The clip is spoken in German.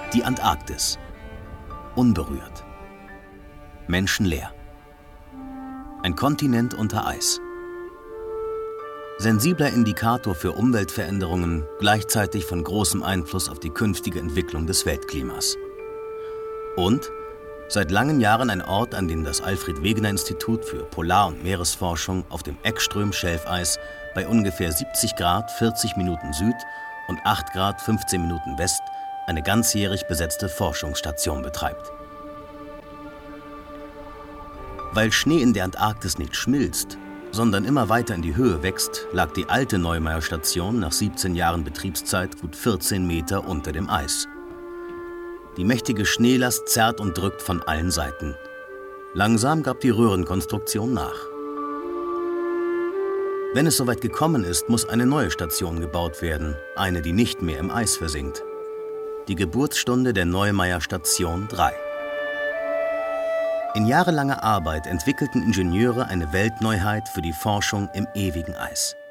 Die Antarktis. Unberührt. Menschenleer. Ein Kontinent unter Eis. Sensibler Indikator für Umweltveränderungen, gleichzeitig von großem Einfluss auf die künftige Entwicklung des Weltklimas. Und seit langen Jahren ein Ort, an dem das Alfred-Wegener-Institut für Polar- und Meeresforschung auf dem Ekström-Schelfeis bei ungefähr 70 Grad 40 Minuten Süd und 8 Grad 15 Minuten West eine ganzjährig besetzte Forschungsstation betreibt. Weil Schnee in der Antarktis nicht schmilzt, sondern immer weiter in die Höhe wächst, lag die alte Neumeier-Station nach 17 Jahren Betriebszeit gut 14 Meter unter dem Eis. Die mächtige Schneelast zerrt und drückt von allen Seiten. Langsam gab die Röhrenkonstruktion nach. Wenn es soweit gekommen ist, muss eine neue Station gebaut werden, eine, die nicht mehr im Eis versinkt. Die Geburtsstunde der Neumeier Station 3. In jahrelanger Arbeit entwickelten Ingenieure eine Weltneuheit für die Forschung im ewigen Eis.